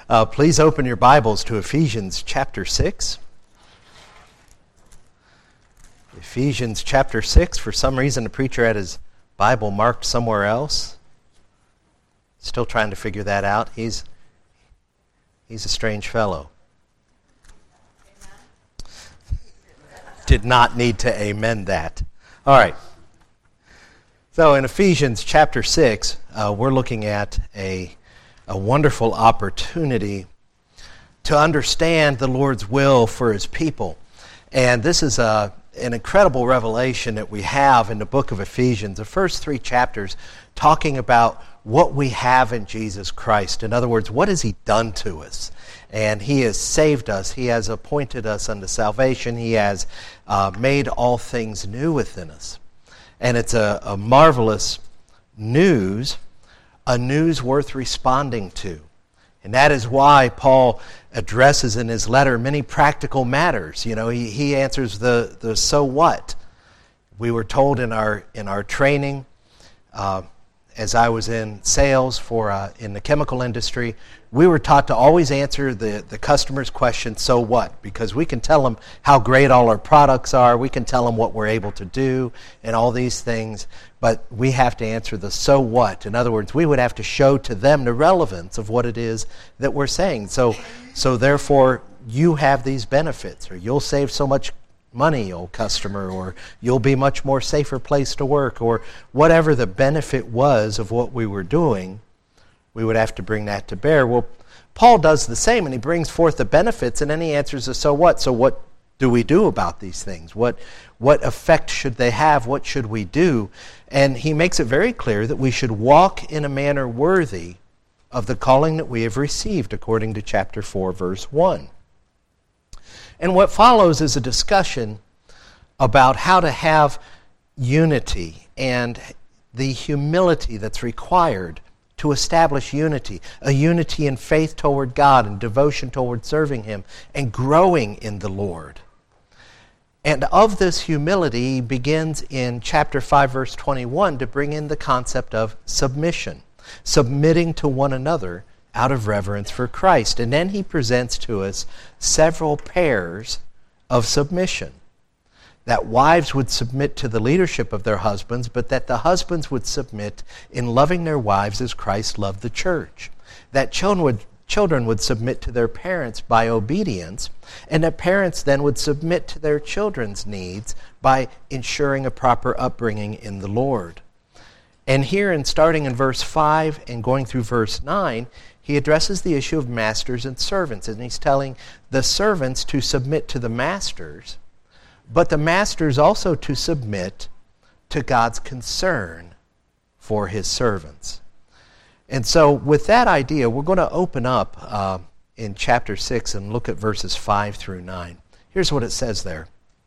Please open your Bibles to Ephesians chapter 6. Ephesians chapter 6. For some reason, the preacher had his Bible marked somewhere else. Still trying to figure that out. He's a strange fellow. Did not need to amen that. All right. So in Ephesians chapter 6, we're looking at a wonderful opportunity to understand the Lord's will for His people. And this is an incredible revelation that we have in the book of Ephesians. The first 3 chapters talking about what we have in Jesus Christ. In other words, what has He done to us? And He has saved us. He has appointed us unto salvation. He has made all things new within us. And it's a marvelous news, a news worth responding to. And that is why Paul addresses in his letter many practical matters. You know, he answers the so what. We were told in our training, as I was in sales in the chemical industry, we were taught to always answer the customer's question, so what? Because we can tell them how great all our products are, we can tell them what we're able to do, and all these things, but we have to answer the so what. In other words, we would have to show to them the relevance of what it is that we're saying. So therefore, you have these benefits, or you'll save so much money, old customer, or you'll be much more safer place to work, or whatever the benefit was of what we were doing, we would have to bring that to bear. Well, Paul does the same, and he brings forth the benefits, and then he answers the so what. So what do we do about these things? What effect should they have? What should we do? And he makes it very clear that we should walk in a manner worthy of the calling that we have received, according to chapter 4, verse 1. And what follows is a discussion about how to have unity and the humility that's required to establish unity, a unity in faith toward God and devotion toward serving Him and growing in the Lord. And of this humility, he begins in chapter 5, verse 21 to bring in the concept of submission, submitting to one another out of reverence for Christ. And then he presents to us several pairs of submission. That wives would submit to the leadership of their husbands, but that the husbands would submit in loving their wives as Christ loved the church. That children would submit to their parents by obedience, and that parents then would submit to their children's needs by ensuring a proper upbringing in the Lord. And here, in starting in verse 5 and going through verse 9, he addresses the issue of masters and servants, and he's telling the servants to submit to the masters, but the masters also to submit to God's concern for His servants. And so with that idea, we're going to open up in chapter 6 and look at verses 5 through 9. Here's what it says there.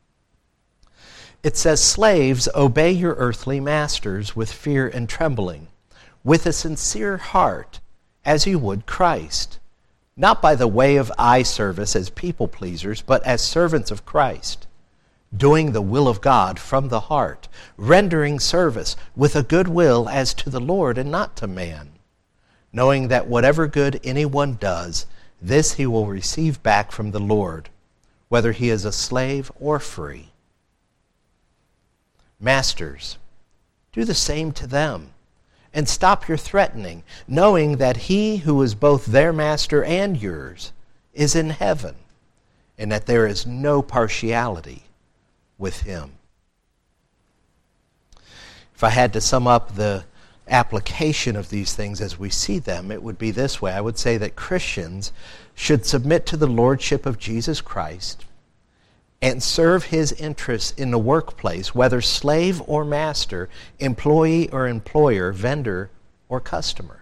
It says, "Slaves, obey your earthly masters with fear and trembling, with a sincere heart, as you would Christ, not by the way of eye service as people pleasers, but as servants of Christ, doing the will of God from the heart, rendering service with a good will as to the Lord and not to man, knowing that whatever good anyone does, this he will receive back from the Lord, whether he is a slave or free. Masters, do the same to them, and stop your threatening, knowing that He who is both their master and yours is in heaven, and that there is no partiality with Him." If I had to sum up the application of these things as we see them, it would be this way. I would say that Christians should submit to the lordship of Jesus Christ and serve His interests in the workplace, whether slave or master, employee or employer, vendor or customer.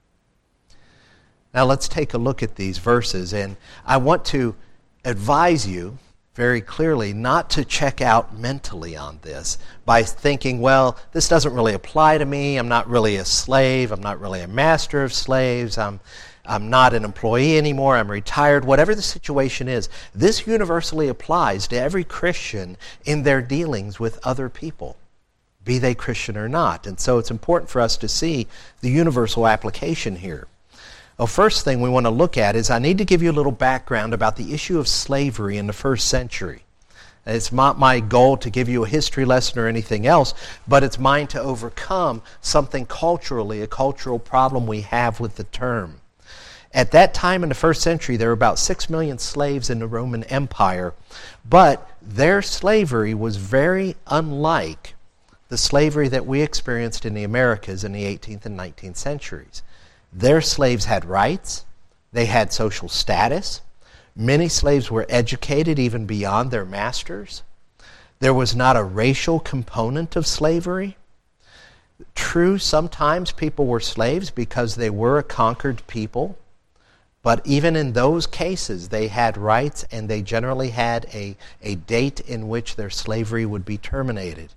Now let's take a look at these verses, and I want to advise you very clearly not to check out mentally on this by thinking, well, this doesn't really apply to me, I'm not really a slave, I'm not really a master of slaves, I'm not an employee anymore, I'm retired, whatever the situation is. This universally applies to every Christian in their dealings with other people, be they Christian or not. And so it's important for us to see the universal application here. Well, first thing we want to look at is I need to give you a little background about the issue of slavery in the first century. It's not my goal to give you a history lesson or anything else, but it's mine to overcome something culturally, a cultural problem we have with the term. At that time in the first century, there were about 6 million slaves in the Roman Empire, but their slavery was very unlike the slavery that we experienced in the Americas in the 18th and 19th centuries. Their slaves had rights, they had social status. Many slaves were educated even beyond their masters. There was not a racial component of slavery. True, sometimes people were slaves because they were a conquered people, but even in those cases, they had rights and they generally had a date in which their slavery would be terminated.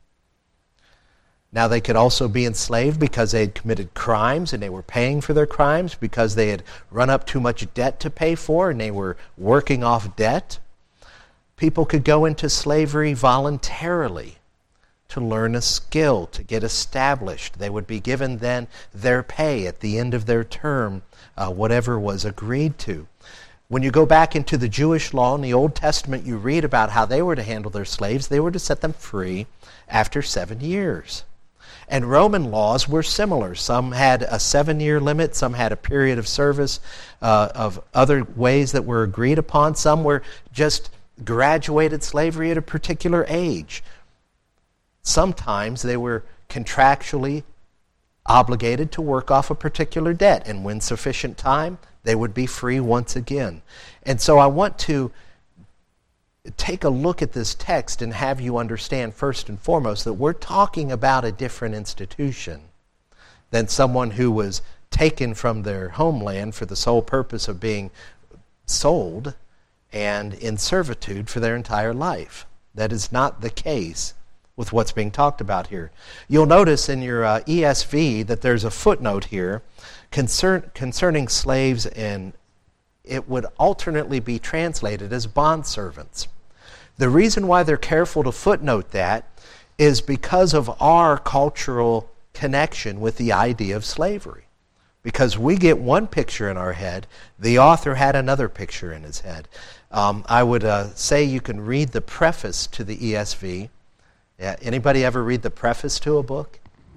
Now, they could also be enslaved because they had committed crimes and they were paying for their crimes, because they had run up too much debt to pay for and they were working off debt. People could go into slavery voluntarily to learn a skill, to get established. They would be given then their pay at the end of their term, whatever was agreed to. When you go back into the Jewish law in the Old Testament, you read about how they were to handle their slaves. They were to set them free after 7 years. And Roman laws were similar. Some had a 7-year limit. Some had a period of service of other ways that were agreed upon. Some were just graduated slavery at a particular age. Sometimes they were contractually obligated to work off a particular debt. And when sufficient time, they would be free once again. And so I want to take a look at this text and have you understand first and foremost that we're talking about a different institution than someone who was taken from their homeland for the sole purpose of being sold and in servitude for their entire life. That is not the case with what's being talked about here. You'll notice in your ESV that there's a footnote here concerning slaves, and it would alternately be translated as bondservants. The reason why they're careful to footnote that is because of our cultural connection with the idea of slavery. Because we get one picture in our head, the author had another picture in his head. I would say you can read the preface to the ESV. Yeah, anybody ever read the preface to a book?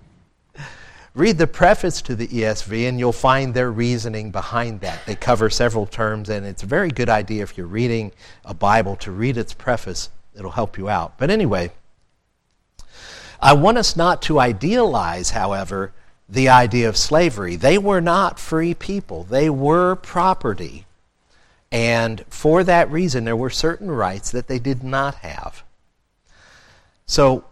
Read the preface to the ESV and you'll find their reasoning behind that. They cover several terms, and it's a very good idea if you're reading a Bible to read its preface. It'll help you out. But anyway, I want us not to idealize, however, the idea of slavery. They were not free people. They were property. And for that reason, there were certain rights that they did not have. So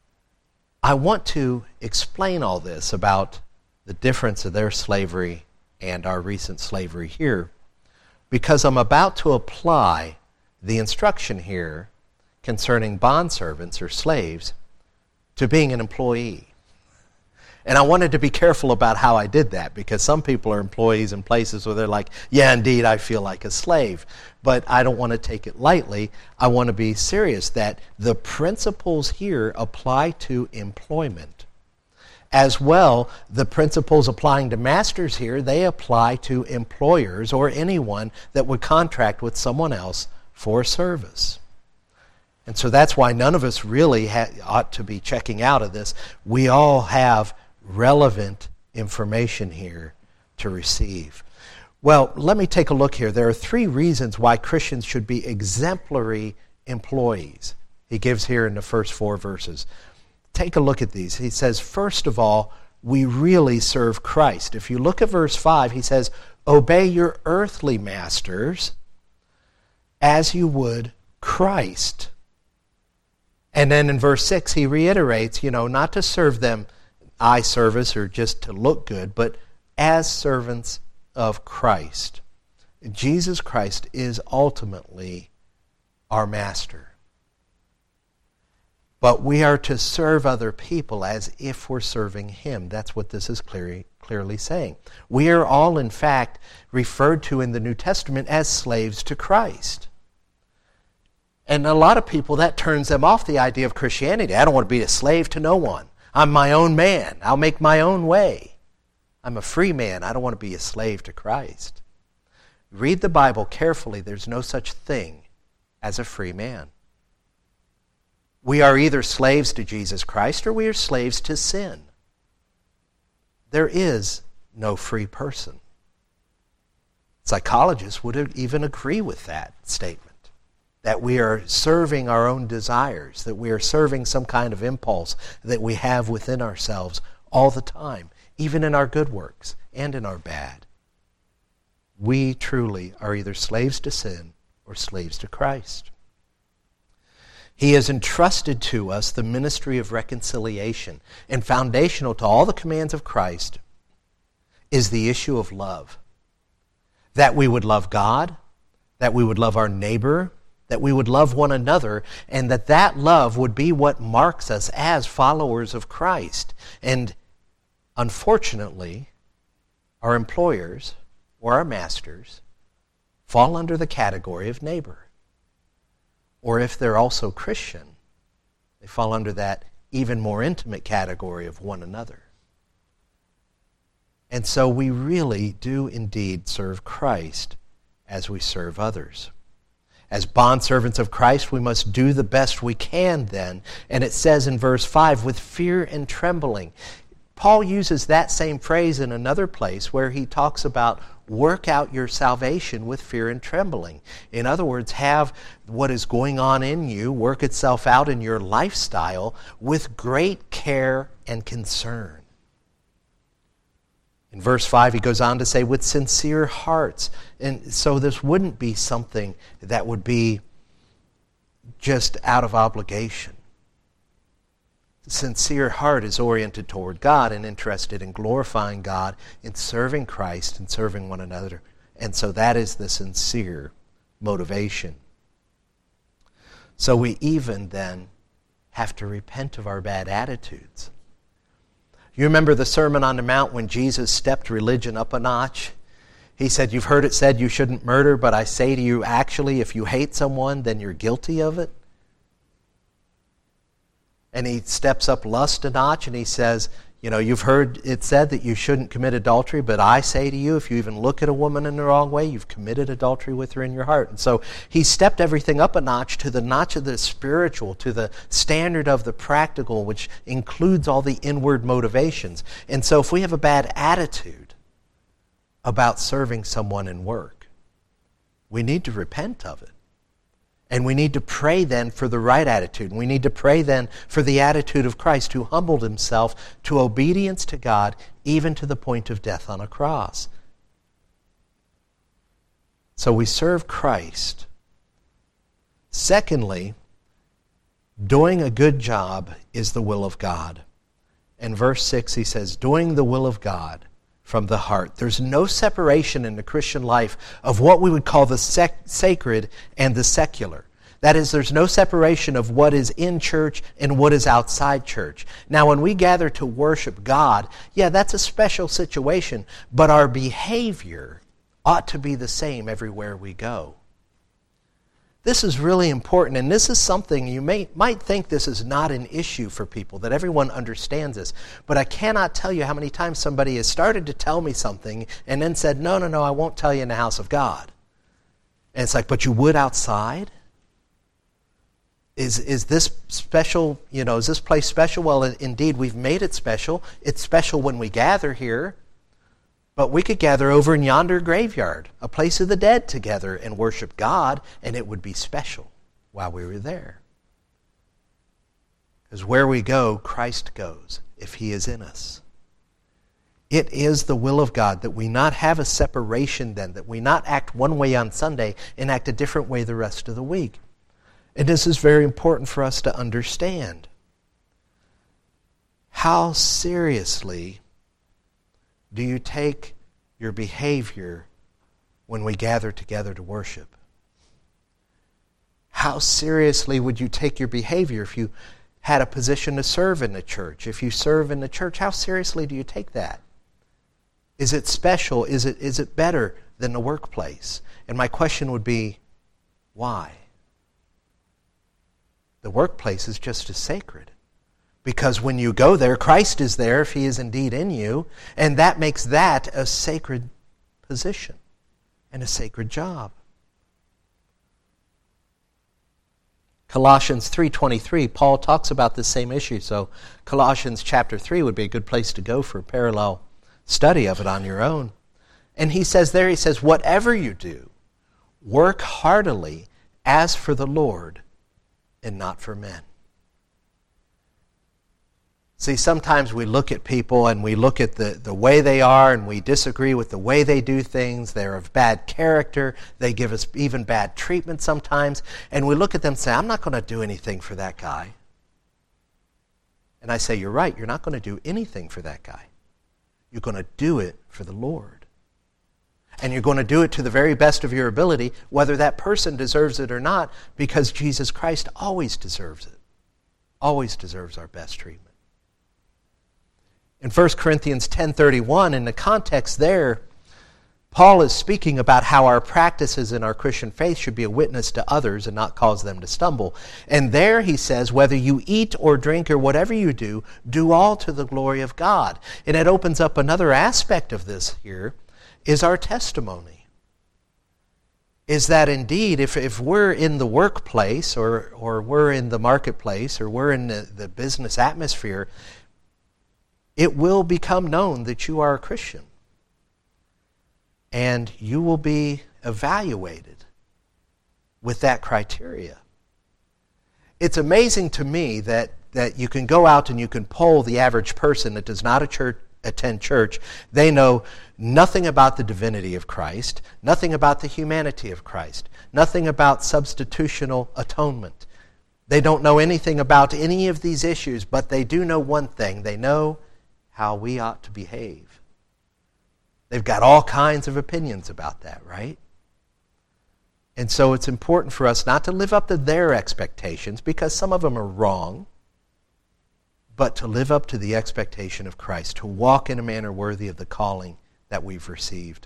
I want to explain all this about the difference of their slavery and our recent slavery here, because I'm about to apply the instruction here concerning bondservants or slaves to being an employee. And I wanted to be careful about how I did that, because some people are employees in places where they're like, yeah, indeed, I feel like a slave. But I don't want to take it lightly. I want to be serious that the principles here apply to employment. As well, the principles applying to masters here, they apply to employers or anyone that would contract with someone else for service. And so that's why none of us really ought to be checking out of this. We all have relevant information here to receive. Well, let me take a look here. There are 3 reasons why Christians should be exemplary employees. He gives here in the first 4 verses. Take a look at these. He says, first of all, we really serve Christ. If you look at verse 5, he says, obey your earthly masters as you would Christ. And then in verse 6, he reiterates, not to serve them eye service or just to look good, but as servants of Christ. Jesus Christ is ultimately our master. But we are to serve other people as if we're serving him. That's what this is clearly saying. We are all, in fact, referred to in the New Testament as slaves to Christ. And a lot of people, that turns them off the idea of Christianity. I don't want to be a slave to no one. I'm my own man. I'll make my own way. I'm a free man. I don't want to be a slave to Christ. Read the Bible carefully. There's no such thing as a free man. We are either slaves to Jesus Christ or we are slaves to sin. There is no free person. Psychologists would even agree with that statement, that we are serving our own desires, that we are serving some kind of impulse that we have within ourselves all the time, even in our good works and in our bad. We truly are either slaves to sin or slaves to Christ. He has entrusted to us the ministry of reconciliation, and foundational to all the commands of Christ is the issue of love. That we would love God, that we would love our neighbor, that we would love one another, and that love would be what marks us as followers of Christ. And unfortunately, our employers or our masters fall under the category of neighbor. Or if they're also Christian, they fall under that even more intimate category of one another. And so we really do indeed serve Christ as we serve others. As bondservants of Christ, we must do the best we can then. And it says in verse 5, with fear and trembling. Paul uses that same phrase in another place where he talks about work out your salvation with fear and trembling. In other words, have what is going on in you work itself out in your lifestyle with great care and concern. In verse 5, he goes on to say, with sincere hearts. And so this wouldn't be something that would be just out of obligation. The sincere heart is oriented toward God and interested in glorifying God, in serving Christ and serving one another. And so that is the sincere motivation. So we even then have to repent of our bad attitudes. You remember the Sermon on the Mount when Jesus stepped religion up a notch? He said, you've heard it said you shouldn't murder, but I say to you, actually, if you hate someone, then you're guilty of it. And he steps up lust a notch and he says, you know, you've heard it said that you shouldn't commit adultery, but I say to you, if you even look at a woman in the wrong way, you've committed adultery with her in your heart. And so he stepped everything up a notch to the notch of the spiritual, to the standard of the practical, which includes all the inward motivations. And so if we have a bad attitude about serving someone in work, we need to repent of it. And we need to pray then for the right attitude. And we need to pray then for the attitude of Christ, who humbled himself to obedience to God, even to the point of death on a cross. So we serve Christ. Secondly, doing a good job is the will of God. In verse 6 he says, doing the will of God from the heart. There's no separation in the Christian life of what we would call the sacred and the secular. That is, there's no separation of what is in church and what is outside church. Now, when we gather to worship God, yeah, that's a special situation, but our behavior ought to be the same everywhere we go. This is really important, and this is something you might think this is not an issue for people, that everyone understands this. But I cannot tell you how many times somebody has started to tell me something and then said, no, I won't tell you in the house of God. And it's like, but you would outside? Is this special, is this place special? Well, indeed, we've made it special. It's special when we gather here. But we could gather over in yonder graveyard, a place of the dead, together and worship God, and it would be special while we were there. Because where we go, Christ goes, if he is in us. It is the will of God that we not have a separation then, that we not act one way on Sunday and act a different way the rest of the week. And this is very important for us to understand. How seriously do you take your behavior when we gather together to worship? How seriously would you take your behavior if you had a position to serve in the church? If you serve in the church, how seriously do you take that? Is it special? Is it better than the workplace? And my question would be, why? The workplace is just as sacred. Because when you go there, Christ is there if he is indeed in you, and that makes that a sacred position and a sacred job. Colossians 3:23, Paul talks about this same issue. So Colossians chapter 3 would be a good place to go for a parallel study of it on your own. And he says, whatever you do, work heartily as for the Lord and not for men. See, sometimes we look at people and we look at the way they are and we disagree with the way they do things. They're of bad character. They give us even bad treatment sometimes. And we look at them and say, I'm not going to do anything for that guy. And I say, you're right. You're not going to do anything for that guy. You're going to do it for the Lord. And you're going to do it to the very best of your ability, whether that person deserves it or not, because Jesus Christ always deserves it. Always deserves our best treatment. In 1 Corinthians 10:31, in the context there, Paul is speaking about how our practices in our Christian faith should be a witness to others and not cause them to stumble. And there he says, whether you eat or drink or whatever you do, do all to the glory of God. And it opens up another aspect of this here, is our testimony. Is that indeed, if we're in the workplace or we're in the marketplace or we're in the business atmosphere, it will become known that you are a Christian. And you will be evaluated with that criteria. It's amazing to me that you can go out and you can poll the average person that does not attend church. They know nothing about the divinity of Christ, nothing about the humanity of Christ, nothing about substitutional atonement. They don't know anything about any of these issues, but they do know one thing. They know how we ought to behave. They've got all kinds of opinions about that, right? And so it's important for us not to live up to their expectations, because some of them are wrong, but to live up to the expectation of Christ, to walk in a manner worthy of the calling that we've received.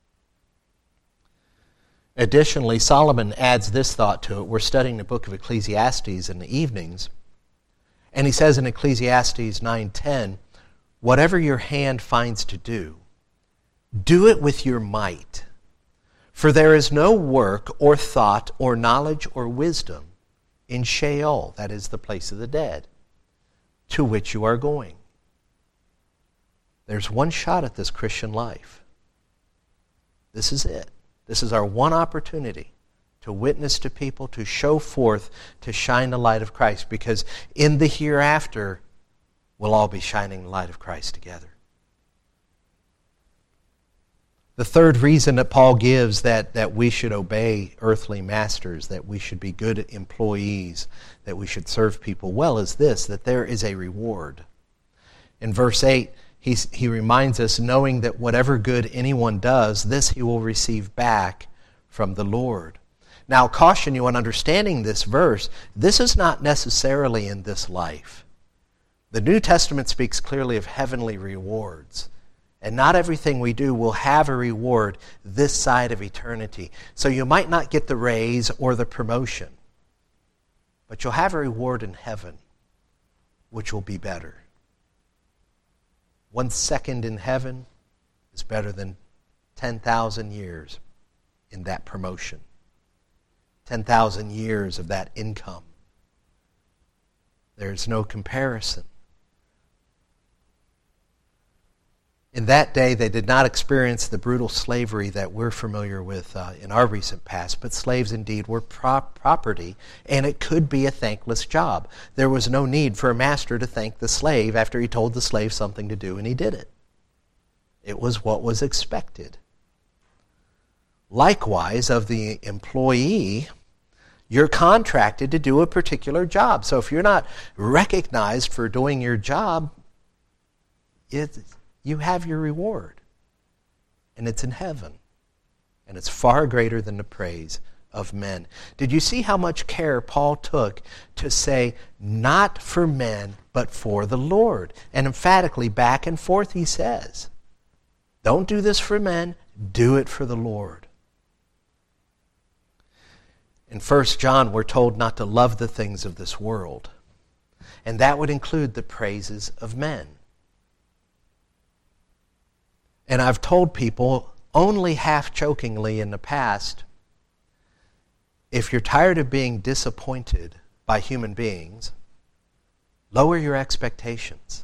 Additionally, Solomon adds this thought to it. We're studying the book of Ecclesiastes in the evenings, and he says in Ecclesiastes 9:10, whatever your hand finds to do, do it with your might. For there is no work or thought or knowledge or wisdom in Sheol, that is the place of the dead, to which you are going. There's one shot at this Christian life. This is it. This is our one opportunity to witness to people, to show forth, to shine the light of Christ, because in the hereafter, we'll all be shining the light of Christ together. The third reason that Paul gives that we should obey earthly masters, that we should be good employees, that we should serve people well, is this, that there is a reward. In verse 8, he reminds us, knowing that whatever good anyone does, this he will receive back from the Lord. Now, I'll caution you on understanding this verse. This is not necessarily in this life. The New Testament speaks clearly of heavenly rewards. And not everything we do will have a reward this side of eternity. So you might not get the raise or the promotion, but you'll have a reward in heaven, which will be better. 1 second in heaven is better than 10,000 years in that promotion. 10,000 years of that income. There's no comparison. In that day, they did not experience the brutal slavery that we're familiar with in our recent past, but slaves indeed were property, and it could be a thankless job. There was no need for a master to thank the slave after he told the slave something to do, and he did it. It was what was expected. Likewise, of the employee, you're contracted to do a particular job. So if you're not recognized for doing your job, you have your reward, and it's in heaven, and it's far greater than the praise of men. Did you see how much care Paul took to say, not for men, but for the Lord? And emphatically, back and forth, he says, don't do this for men, do it for the Lord. In 1 John, we're told not to love the things of this world. and that would include the praises of men. And I've told people, only half-jokingly in the past, if you're tired of being disappointed by human beings, lower your expectations.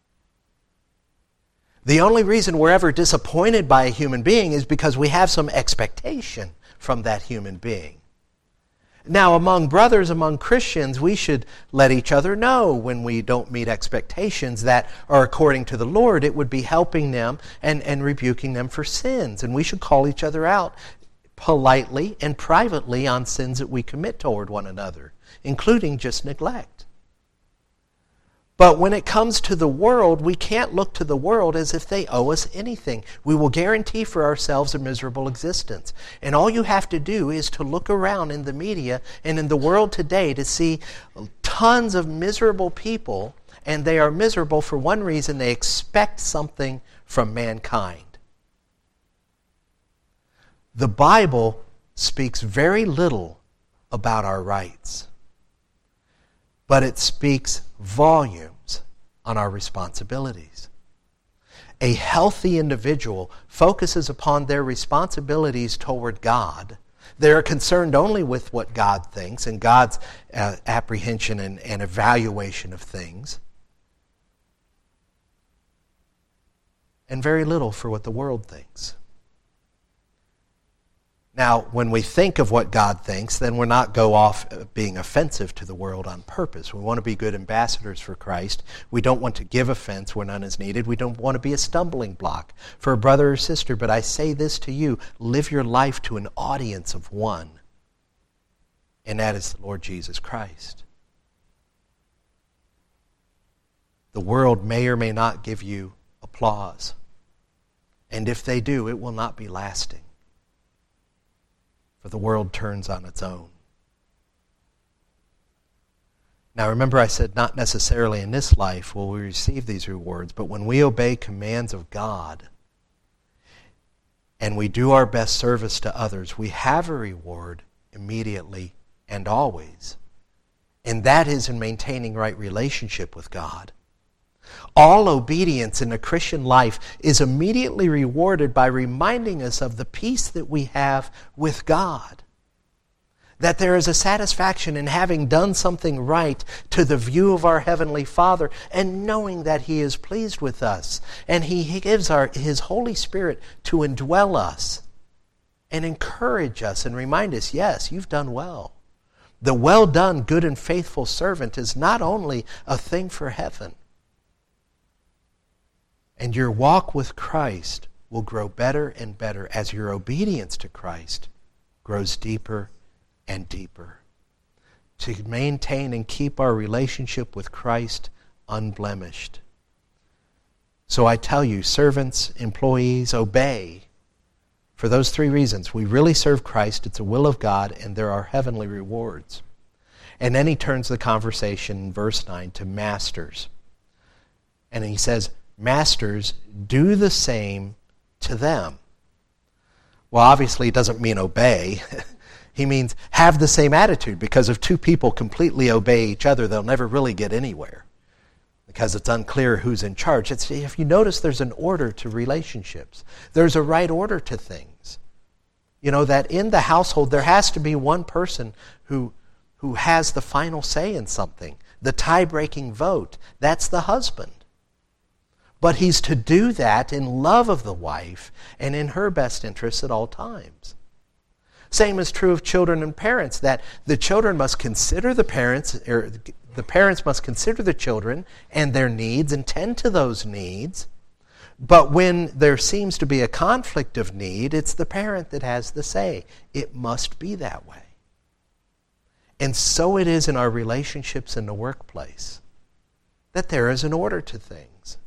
The only reason we're ever disappointed by a human being is because we have some expectation from that human being. Now, among brothers, among Christians, we should let each other know when we don't meet expectations that are according to the Lord. It would be helping them and rebuking them for sins. And we should call each other out politely and privately on sins that we commit toward one another, including just neglect. But when it comes to the world, we can't look to the world as if they owe us anything. We will guarantee for ourselves a miserable existence. And all you have to do is to look around in the media and in the world today to see tons of miserable people, and they are miserable for one reason: they expect something from mankind. The Bible speaks very little about our rights, but it speaks volumes on our responsibilities. A healthy individual focuses upon their responsibilities toward God. They're concerned only with what God thinks and God's apprehension and evaluation of things, and very little for what the world thinks. Now, when we think of what God thinks, then we're not go off being offensive to the world on purpose. We want to be good ambassadors for Christ. We don't want to give offense where none is needed. We don't want to be a stumbling block for a brother or sister. But I say this to you: live your life to an audience of one, and that is the Lord Jesus Christ. The world may or may not give you applause, and if they do, it will not be lasting. For the world turns on its own. Now remember, I said not necessarily in this life will we receive these rewards, but when we obey commands of God and we do our best service to others, we have a reward immediately and always. And that is in maintaining right relationship with God. All obedience in the Christian life is immediately rewarded by reminding us of the peace that we have with God. That there is a satisfaction in having done something right to the view of our Heavenly Father and knowing that He is pleased with us. And He gives His Holy Spirit to indwell us and encourage us and remind us, yes, you've done well. The well done, good and faithful servant is not only a thing for heaven. And your walk with Christ will grow better and better as your obedience to Christ grows deeper and deeper. To maintain and keep our relationship with Christ unblemished. So I tell you, servants, employees, obey for those three reasons. We really serve Christ, it's a will of God, and there are heavenly rewards. And then he turns the conversation in verse 9 to masters. And he says, masters, do the same to them. Well, obviously, it doesn't mean obey. He means have the same attitude, because if two people completely obey each other, they'll never really get anywhere, because it's unclear who's in charge. If you notice, there's an order to relationships. There's a right order to things. You know, that in the household, there has to be one person who has the final say in something, the tie-breaking vote. That's the husband. But he's to do that in love of the wife and in her best interests at all times. Same is true of children and parents, that the children must consider the parents, or the parents must consider the children and their needs and tend to those needs. But when there seems to be a conflict of need, it's the parent that has the say. It must be that way. And so it is in our relationships in the workplace, that there is an order to things.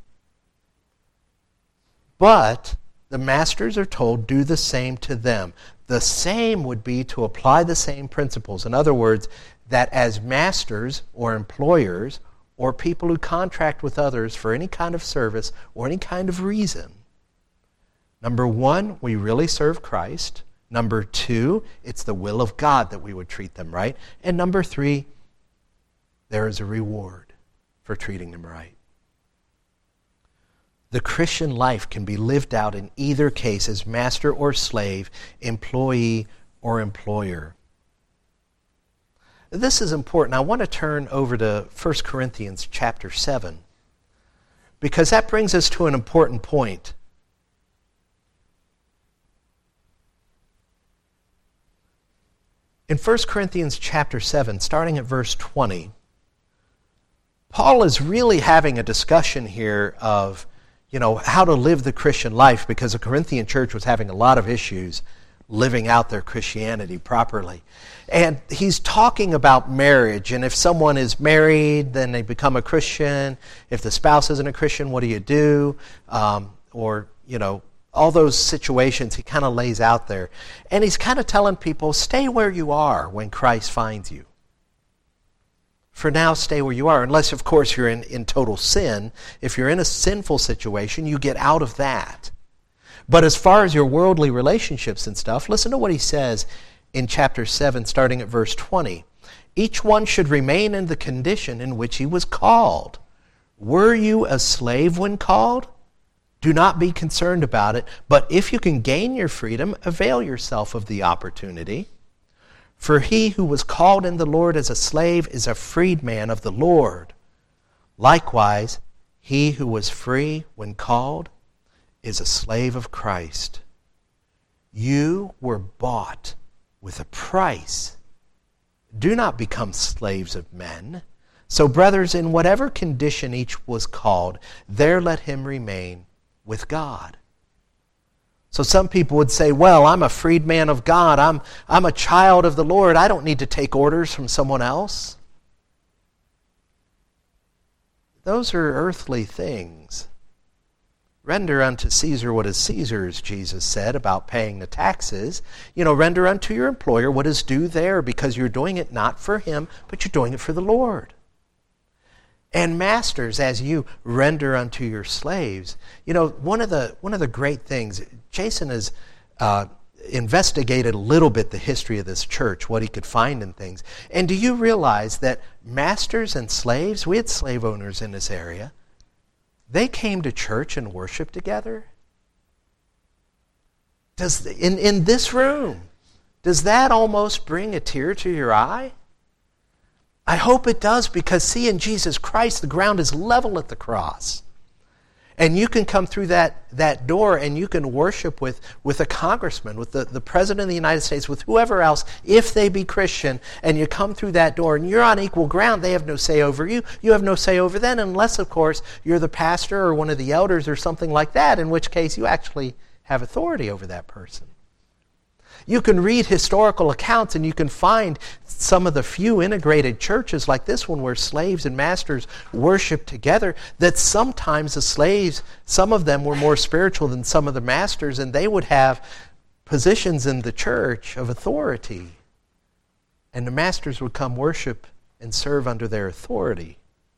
But the masters are told, do the same to them. The same would be to apply the same principles. In other words, that as masters or employers or people who contract with others for any kind of service or any kind of reason, number one, we really serve Christ. Number two, it's the will of God that we would treat them right. And number three, there is a reward. for treating them right. The Christian life can be lived out in either case as master or slave, employee or employer. This is important. I want to turn over to 1 Corinthians chapter 7 because that brings us to an important point. In 1 Corinthians chapter 7, starting at verse 20, Paul is really having a discussion here of, how to live the Christian life because the Corinthian church was having a lot of issues living out their Christianity properly. And he's talking about marriage, and if someone is married, then they become a Christian. If the spouse isn't a Christian, what do you do? All those situations he kind of lays out there. And he's kind of telling people, stay where you are when Christ finds you. For now, stay where you are, unless, of course, you're in total sin. If you're in a sinful situation, you get out of that. But as far as your worldly relationships and stuff, listen to what he says in chapter 7, starting at verse 20. Each one should remain in the condition in which he was called. Were you a slave when called? Do not be concerned about it, but if you can gain your freedom, avail yourself of the opportunity. For he who was called in the Lord as a slave is a freedman of the Lord. Likewise, he who was free when called is a slave of Christ. You were bought with a price. Do not become slaves of men. So, brothers, in whatever condition each was called, there let him remain with God. So some people would say, well, I'm a freedman of God. I'm a child of the Lord. I don't need to take orders from someone else. Those are earthly things. Render unto Caesar what is Caesar's, Jesus said about paying the taxes. Render unto your employer what is due there, because you're doing it not for him, but you're doing it for the Lord. And masters, as you render unto your slaves. One of the great things, Jason has investigated a little bit the history of this church, what he could find in things. And do you realize that masters and slaves, we had slave owners in this area, they came to church and worshiped together? In this room, does that almost bring a tear to your eye? I hope it does, because see, in Jesus Christ, the ground is level at the cross. And you can come through that door and you can worship with a congressman, with the President of the United States, with whoever else, if they be Christian, and you come through that door and you're on equal ground. They have no say over you. You have no say over them, unless, of course, you're the pastor or one of the elders or something like that, in which case you actually have authority over that person. You can read historical accounts and you can find some of the few integrated churches like this one where slaves and masters worship together, that sometimes the slaves, some of them were more spiritual than some of the masters, and they would have positions in the church of authority. And the masters would come worship and serve under their authority.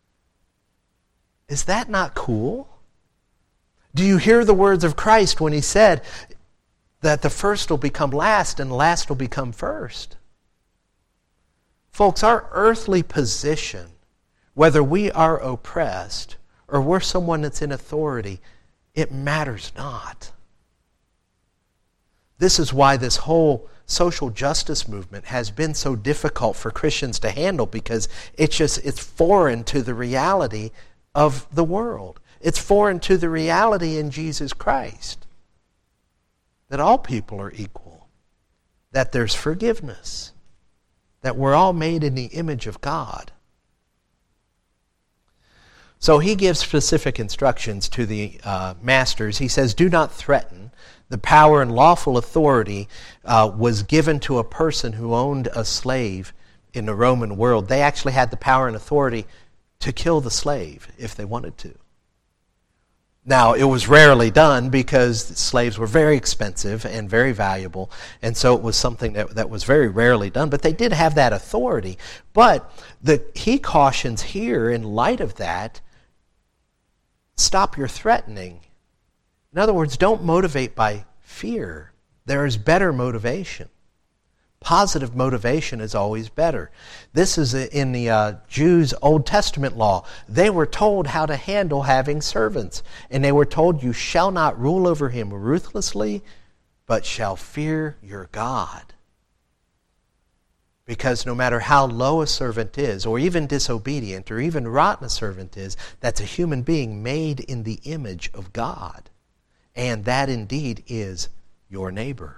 Is that not cool? Do you hear the words of Christ when he said that the first will become last and the last will become first? Folks, our earthly position, whether we are oppressed or we're someone that's in authority, it matters not. This is why this whole social justice movement has been so difficult for Christians to handle, because it's foreign to the reality of the world. It's foreign to the reality in Jesus Christ, that all people are equal, that there's forgiveness, that we're all made in the image of God. So he gives specific instructions to the masters. He says, do not threaten. The power and lawful authority was given to a person who owned a slave in the Roman world. They actually had the power and authority to kill the slave if they wanted to. Now, it was rarely done because slaves were very expensive and very valuable, and so it was something that was very rarely done, but they did have that authority. But he cautions here, in light of that, stop your threatening. In other words, don't motivate by fear. There is better motivation. Positive motivation is always better. This is in the Jews' Old Testament law. They were told how to handle having servants. And they were told, you shall not rule over him ruthlessly, but shall fear your God. Because no matter how low a servant is, or even disobedient, or even rotten a servant is, that's a human being made in the image of God. And that indeed is your neighbor.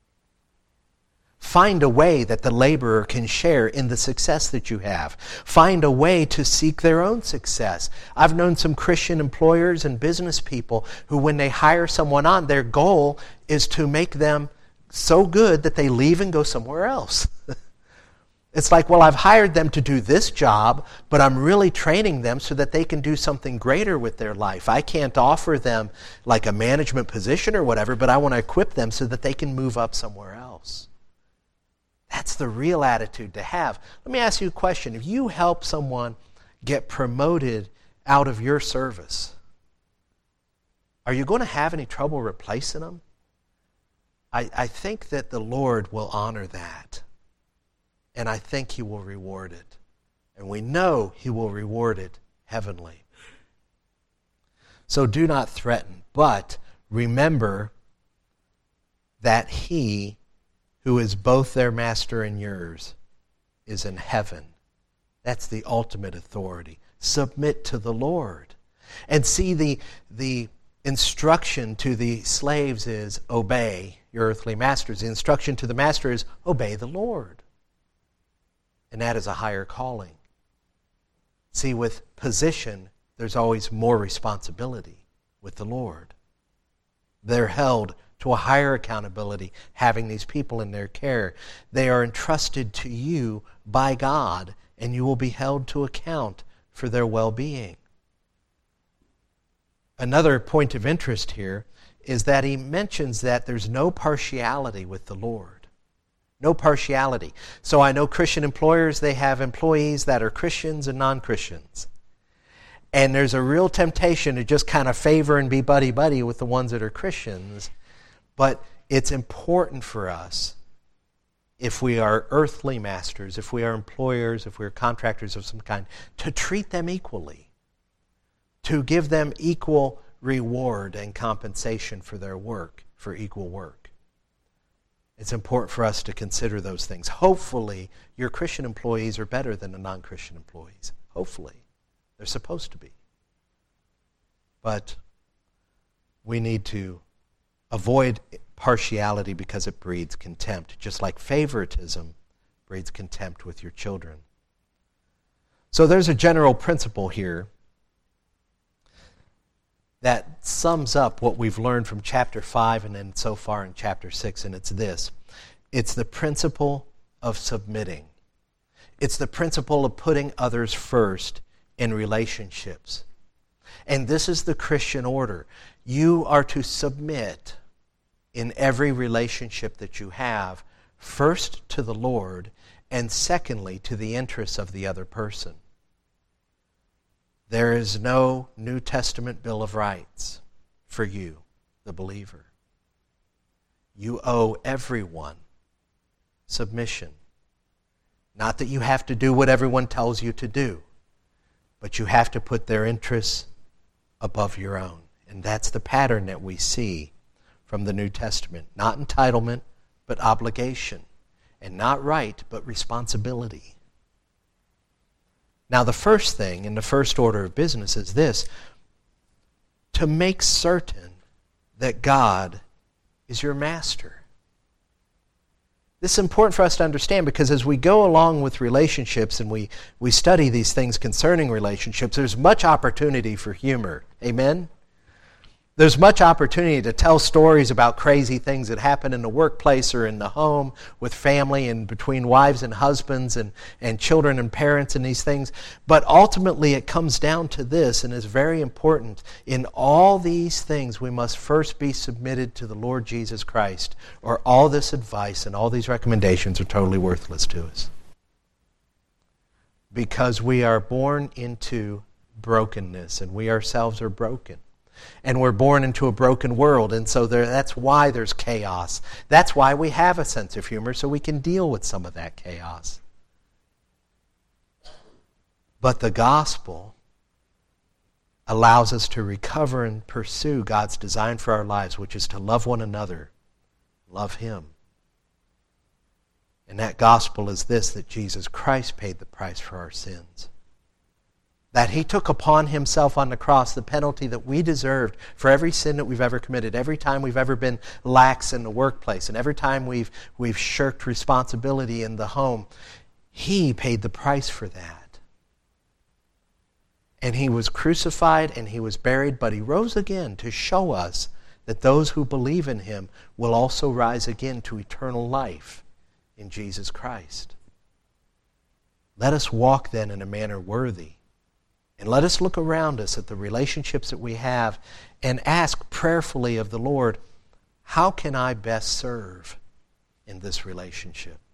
Find a way that the laborer can share in the success that you have. Find a way to seek their own success. I've known some Christian employers and business people who, when they hire someone on, their goal is to make them so good that they leave and go somewhere else. It's like, well, I've hired them to do this job, but I'm really training them so that they can do something greater with their life. I can't offer them like a management position or whatever, but I want to equip them so that they can move up somewhere else. That's the real attitude to have. Let me ask you a question. If you help someone get promoted out of your service, are you going to have any trouble replacing them? I think that the Lord will honor that. And I think He will reward it. And we know He will reward it heavenly. So do not threaten, but remember that He who is both their master and yours, is in heaven. That's the ultimate authority. Submit to the Lord. And see, the instruction to the slaves is obey your earthly masters. The instruction to the master is obey the Lord. And that is a higher calling. See, with position, there's always more responsibility with the Lord. They're held to a higher accountability, having these people in their care. They are entrusted to you by God, and you will be held to account for their well-being. Another point of interest here is that he mentions that there's no partiality with the Lord. No partiality. So I know Christian employers, they have employees that are Christians and non-Christians. And there's a real temptation to just kind of favor and be buddy-buddy with the ones that are Christians. But it's important for us, if we are earthly masters, if we are employers, if we are contractors of some kind, to treat them equally, to give them equal reward and compensation for their work, for equal work. It's important for us to consider those things. Hopefully, your Christian employees are better than the non-Christian employees. Hopefully. They're supposed to be. But we need to avoid partiality because it breeds contempt, just like favoritism breeds contempt with your children. So there's a general principle here that sums up what we've learned from chapter 5 and then so far in chapter 6, and it's this. It's the principle of submitting. It's the principle of putting others first in relationships. And this is the Christian order. You are to submit in every relationship that you have, first to the Lord, and secondly to the interests of the other person. There is no New Testament Bill of Rights for you, the believer. You owe everyone submission. Not that you have to do what everyone tells you to do, but you have to put their interests above your own. And that's the pattern that we see from the New Testament. Not entitlement, but obligation. And not right, but responsibility. Now, the first thing in the first order of business is this: to make certain that God is your master. This is important for us to understand, because as we go along with relationships and we study these things concerning relationships, there's much opportunity for humor. Amen? There's much opportunity to tell stories about crazy things that happen in the workplace or in the home with family and between wives and husbands and children and parents and these things. But ultimately it comes down to this, and is very important. In all these things we must first be submitted to the Lord Jesus Christ, or all this advice and all these recommendations are totally worthless to us. Because we are born into brokenness, and we ourselves are broken. And we're born into a broken world, and so that's why there's chaos. That's why we have a sense of humor, so we can deal with some of that chaos. But the gospel allows us to recover and pursue God's design for our lives, which is to love one another, love Him. And that gospel is this, that Jesus Christ paid the price for our sins. That He took upon Himself on the cross the penalty that we deserved for every sin that we've ever committed, every time we've ever been lax in the workplace, and every time we've shirked responsibility in the home. He paid the price for that. And He was crucified and He was buried, but He rose again to show us that those who believe in Him will also rise again to eternal life in Jesus Christ. Let us walk then in a manner worthy. And let us look around us at the relationships that we have and ask prayerfully of the Lord, how can I best serve in this relationship?